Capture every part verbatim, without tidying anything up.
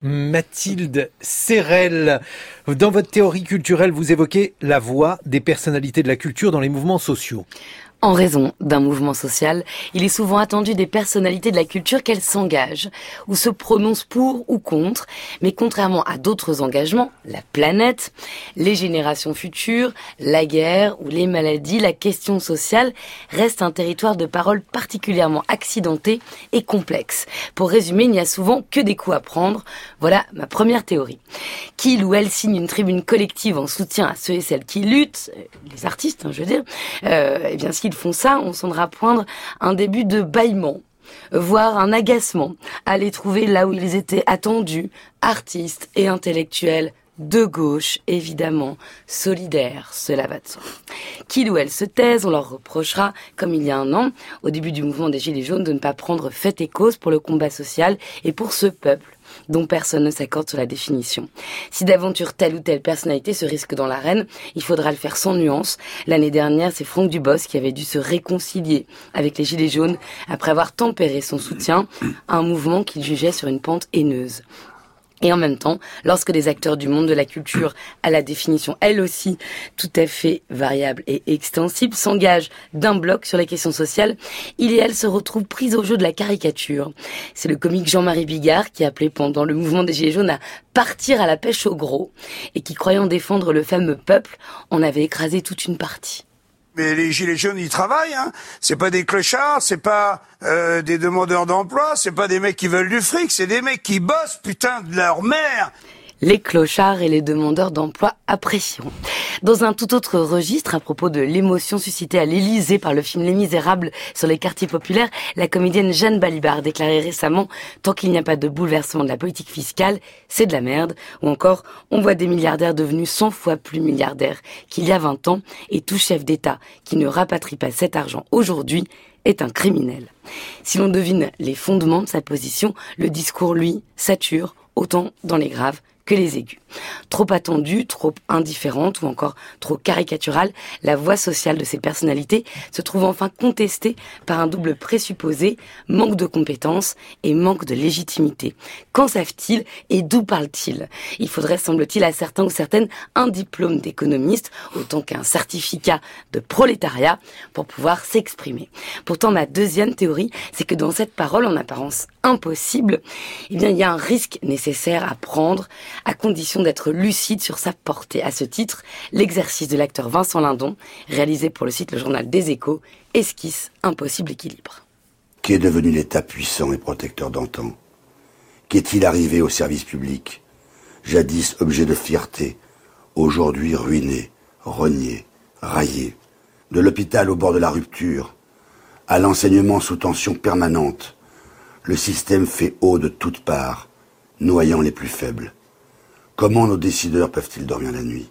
Mathilde Serrel, dans votre théorie culturelle, vous évoquez la voix des personnalités de la culture dans les mouvements sociaux. En raison d'un mouvement social, il est souvent attendu des personnalités de la culture qu'elles s'engagent ou se prononcent pour ou contre. Mais contrairement à d'autres engagements, la planète, les générations futures, la guerre ou les maladies, la question sociale reste un territoire de parole particulièrement accidenté et complexe. Pour résumer, il n'y a souvent que des coups à prendre. Voilà ma première théorie. Qu'il ou elle signe une tribune collective en soutien à ceux et celles qui luttent, les artistes, hein, je veux dire, euh, eh bien, s'ils font ça, on semblera poindre un début de bâillement, voire un agacement, à les trouver là où ils étaient attendus, artistes et intellectuels de gauche, évidemment, solidaires, cela va de soi. Qu'ils ou elles se taisent, on leur reprochera, comme il y a un an, au début du mouvement des Gilets jaunes, de ne pas prendre fait et cause pour le combat social et pour ce peuple dont personne ne s'accorde sur la définition. Si d'aventure telle ou telle personnalité se risque dans l'arène, il faudra le faire sans nuance. L'année dernière, c'est Franck Dubosc qui avait dû se réconcilier avec les Gilets jaunes après avoir tempéré son soutien à un mouvement qu'il jugeait sur une pente haineuse. Et en même temps, lorsque des acteurs du monde de la culture, à la définition elle aussi tout à fait variable et extensible, s'engagent d'un bloc sur les questions sociales, il et elle se retrouvent prises au jeu de la caricature. C'est le comique Jean-Marie Bigard qui appelait pendant le mouvement des Gilets jaunes à partir à la pêche au gros et qui, croyant défendre le fameux peuple, en avait écrasé toute une partie. Mais les gilets jaunes, ils travaillent, hein. C'est pas des clochards, c'est pas euh, des demandeurs d'emploi, c'est pas des mecs qui veulent du fric, c'est des mecs qui bossent, putain, de leur mère. Les clochards et les demandeurs d'emploi apprécieront. Dans un tout autre registre, à propos de l'émotion suscitée à l'Élysée par le film Les Misérables sur les quartiers populaires, la comédienne Jeanne Balibar déclarait récemment « Tant qu'il n'y a pas de bouleversement de la politique fiscale, c'est de la merde » ou encore « On voit des milliardaires devenus cent fois plus milliardaires qu'il y a vingt ans et tout chef d'État qui ne rapatrie pas cet argent aujourd'hui est un criminel ». Si l'on devine les fondements de sa position, le discours, lui, sature autant dans les graves que les aigus. Trop attendue, trop indifférente ou encore trop caricaturale, la voix sociale de ces personnalités se trouve enfin contestée par un double présupposé, manque de compétences et manque de légitimité. Qu'en savent-ils et d'où parlent-ils ? Il faudrait, semble-t-il, à certains ou certaines un diplôme d'économiste autant qu'un certificat de prolétariat pour pouvoir s'exprimer. Pourtant, ma deuxième théorie, c'est que dans cette parole en apparence impossible, eh bien, il y a un risque nécessaire à prendre à condition d'être lucide sur sa portée. À ce titre, l'exercice de l'acteur Vincent Lindon, réalisé pour le site Le Journal des Échos, esquisse un possible équilibre. Qu'est devenu l'État puissant et protecteur d'antan ? Qu'est-il arrivé au service public ? Jadis objet de fierté, aujourd'hui ruiné, renié, raillé. De l'hôpital au bord de la rupture, à l'enseignement sous tension permanente, le système fait eau de toutes parts, noyant les plus faibles. Comment nos décideurs peuvent-ils dormir la nuit ?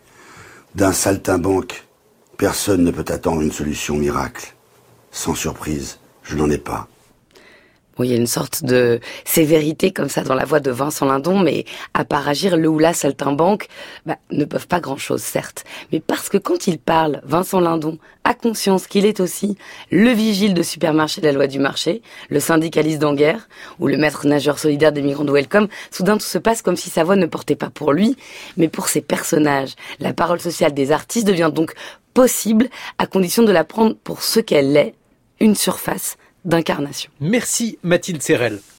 D'un saltimbanque, personne ne peut attendre une solution miracle. Sans surprise, je n'en ai pas. Bon, il y a une sorte de sévérité comme ça dans la voix de Vincent Lindon, mais à part agir, le ou la saltimbanque bah, ne peuvent pas grand-chose, certes. Mais parce que quand il parle, Vincent Lindon a conscience qu'il est aussi le vigile de supermarché de la loi du marché, le syndicaliste en guerre, ou le maître nageur solidaire des migrants de Welcome. Soudain, tout se passe comme si sa voix ne portait pas pour lui, mais pour ses personnages. La parole sociale des artistes devient donc possible à condition de la prendre pour ce qu'elle est, une surface d'incarnation. Merci Mathilde Serrel.